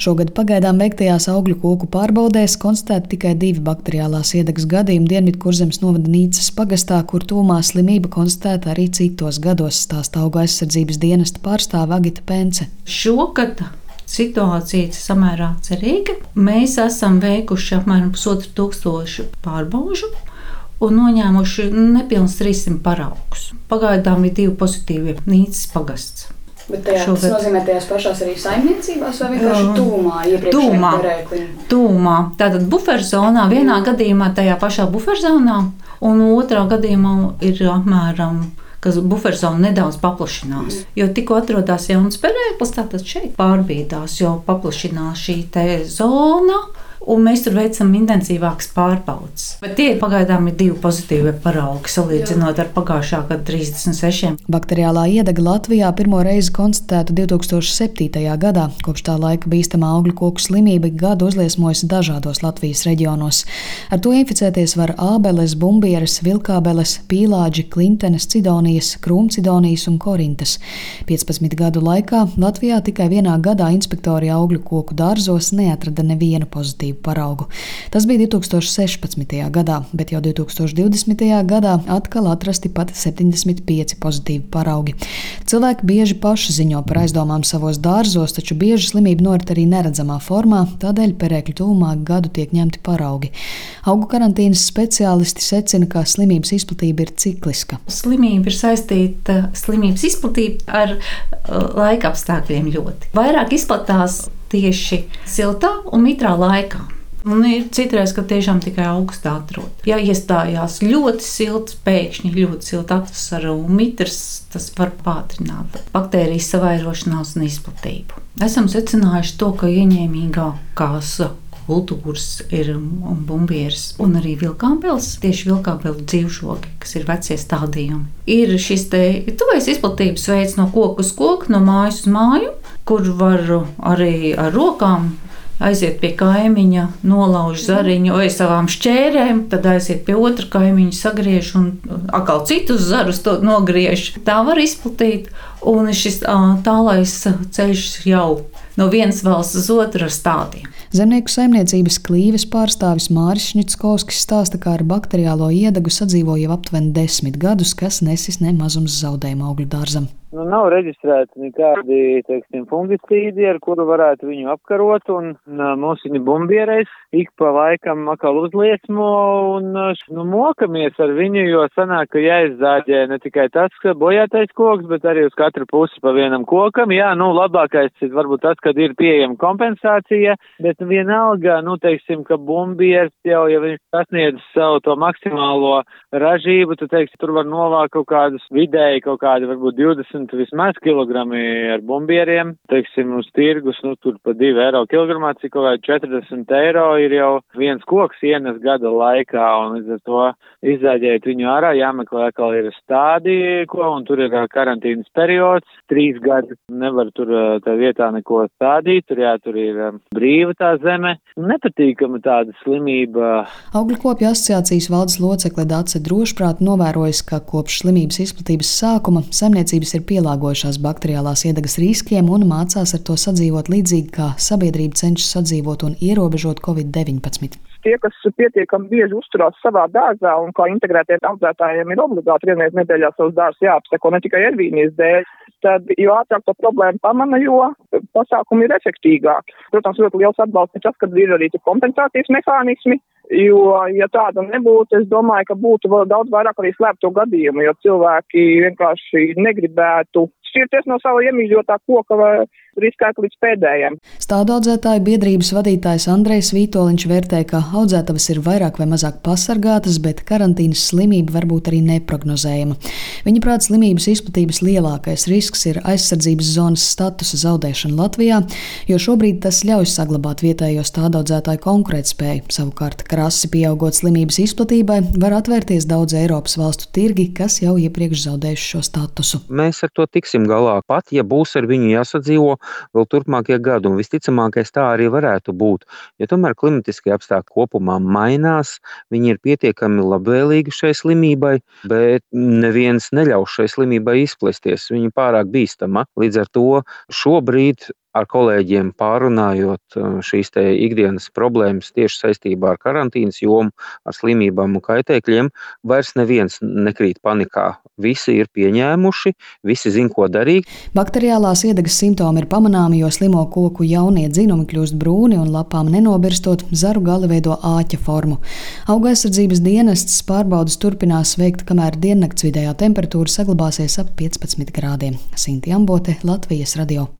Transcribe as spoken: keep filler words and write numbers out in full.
Šogad pagaidām veiktajās augļu koku pārbaudēs konstatēti tikai divi bakteriālās iedegas gadījumi Dienvidkurzemes novada Nīcas pagastā, kur tuvumā slimība konstatēta arī citos gados, stāsta Augu aizsardzības dienesta pārstāve Agita Pence. Šogad situācija ir samērā cerīga. Mēs esam veikuši apmēram pusotru tūkstošu pārbaužu un noņēmuši nepilns trīssimt paraugus. Pagaidām ir divi pozitīvi Nīcas pagasts. Bet tajā, tas nozīmē tajās pašās arī saimniecībās vai vienkārši tuvumā iepriekšējā perēkliņa? Tuvumā. Tātad buferzonā, vienā gadījumā tajā pašā buferzonā un otrā gadījumā ir apmēram, kas buferzona nedaudz paplašinās. Mm. Jo tikko atrodas jauns perēklis, tātad šeit pārbīdās, jo paplašinās šī te zona. Un mēs tur veicam intensīvākas pārbaudes. Bet tie pagaidām ir divi pozitīvi paraugi, salīdzinot ar pagājušā gada trīsdesmit sešiem. Bakteriālā iedega Latvijā pirmo reizi konstatēta divi tūkstoši septītajā gadā. Kopš tā laika bīstamā augļu koku slimība gadu uzliesmojusi dažādos Latvijas reģionos. Ar to inficēties var ābeles, bumbieres, vilkābeles, pīlāģi, klintenes, cidonijas, krūmcidonijas un korintas. piecpadsmit gadu laikā Latvijā tikai vienā gadā inspektori augļu koku dārzos neatrada nevienu pozitīvu paraugu. Tas bija divi tūkstoši sešpadsmitajā gadā, bet jau divi tūkstoši divdesmitajā gadā atkal atrasti pat septiņdesmit pieci pozitīvi paraugi. Cilvēki bieži paši ziņo par aizdomām savos dārzos, taču bieži slimība norit arī neredzamā formā, tādēļ perēkļu tuvumā gadu tiek ņemti paraugi. Augu karantīnas speciālisti secina, ka slimības izplatība ir cikliska. Slimība ir saistīta, slimības izplatība ar uh, laika apstākļiem ļoti. Vairāk izplatās tieši siltā un mitrā laikā. Un ir citreiz, ka tiešām tikai augustā atrod. Ja iestājās ļoti silts, pēkšņi ļoti silta atvasara un mitrs, tas var pātrināt baktērijas savairošanās un izplatību. Esam secinājuši to, ka ieņēmīgākās kultūras ir bumbieres un arī vilkābeles, tieši vilkābelu dzīvžogi, kas ir vecie stādījumi. Ir šis te tuvais izplatības veids no koka uz koku, no mājas uz māju, kur var arī ar rokām aiziet pie kaimiņa, nolauž zariņu vai savām šķērēm, tad aiziet pie otra kaimiņa, sagriež un atkal citus zarus to nogriež. Tā var izplatīt, un šis tālais ceļš jau no vienas valsts uz otru ar stādiem. Zemnieku saimniecības Klīves pārstāvis Māris Šņitskovskis stāsta, ka ar bakteriālo iedegu sadzīvo jau aptuveni desmit gadus, kas nesis ne mazums zaudējumu augļu dārzam. Nu, nav reģistrēti nekādi, teiksim, fungicīdi, ar kuru varētu viņu apkarot, un mums viņi bumbiereiz ik pa laikam atkal uzliesmo, un nu, mokamies ar viņu, jo sanāk, ka jāizzāģē ne tikai tas, ka bojātais koks, bet arī uz katru pusi pa vienam kokam. Jā, nu, labākais ir varbūt tas, kad ir pieejama kompensācija, bet vienalga, nu, teiksim, ka bumbieris jau, ja viņš sasniedz savu to maksimālo ražību, tu teiksi, tur var novākt kaut kādus vidēji, kaut kādi varbūt divdesmit vismaz kilogrami ar bumbieriem, teiksim, uz tirgus, nu, tur pa divi eiro kilogramā, cik kaut kādi četrdesmit eiro ir jau viens koks ienes gada laikā, un līdz ar to izzāģēt viņu ārā, jāmeklē atkal ir stādi, ko, un tur ir karantīnas periods, trīs gadi nevar tur tā vietā neko stādīt, tur jā, tur ir brīva tā zeme, nepatīkama tāda slimība. Augļu kopju asociācijas valdes locekle Dace Drošprāt novērojas, ka kopš slimības izplatības sākuma saimniecības ir pielāgojušās bakteriālās iedegas riskiem un mācās ar to sadzīvot līdzīgi, kā sabiedrība cenšas sadzīvot un ierobežot covid deviņpadsmit. Tie, kas pietiekami bieži uzturās savā dārzā un kā integrētiem audzētājiem ir obligāti vienreiz nedēļā savus dārzus jāapseko ne tikai ervīnijas dēļ, tad jo ātrāk to problēmu pamana, jo pasākumi ir efektīgāki. Protams, ļoti liels atbalsts ir tas, kad ir arī kompensācijas mehānismi, jo, ja tāda nebūtu, es domāju, ka būtu vēl daudz vairāk arī slēpto gadījumu, jo cilvēki vienkārši negribētu šķirties no sava iemīļotā koka vai riskētu līdz pēdējiem. Stādu audzētāju biedrības vadītājs Andrejs Vītoliņš vērtē, ka audzētavas ir vairāk vai mazāk pasargātas, bet karantīnas slimība var būt arī neprognozējama. Viņa prāt, slimības izplatības lielākais risks ir aizsardzības zonas statusa zaudēšana Latvijā, jo šobrīd tas ļauj saglabāt vietējo stādu audzētāju konkurētspēju. Savukārt, krasi pieaugot slimības izplatībai, var atvērties daudz Eiropas valstu tirgi, kas jau iepriekš zaudējuši šo statusu. Mēs ar to tiksim galā, pat ja būs ar viņu jāsadzīvo vēl turpmākie gadi, un visticamākais tā arī varētu būt, jo tomēr klimatiskie apstākļi kopumā mainās, viņi ir pietiekami labvēlīgi šai slimībai, bet neviens neļaus šai slimībai izplesties, viņa pārāk bīstama. Līdz ar to šobrīd ar kolēģiem pārunājot šīs te ikdienas problēmas tieši saistībā ar karantīnas jomu, ar slimībām un kaitēkļiem, vairs neviens nekrīt panikā. Visi ir pieņēmuši, visi zin, ko darīt. Bakteriālās iedegas simptomi ir pamanāmi, jo slimo koku jaunie dzinumi kļūst brūni un lapām nenobirstot, zaru gali veido āķa formu. Auga aizsardzības dienests pārbaudas turpinās veikt, kamēr diennakts vidējā temperatūra saglabāsies ap piecpadsmit grādiem. Sinti Ambote, Latvijas radio.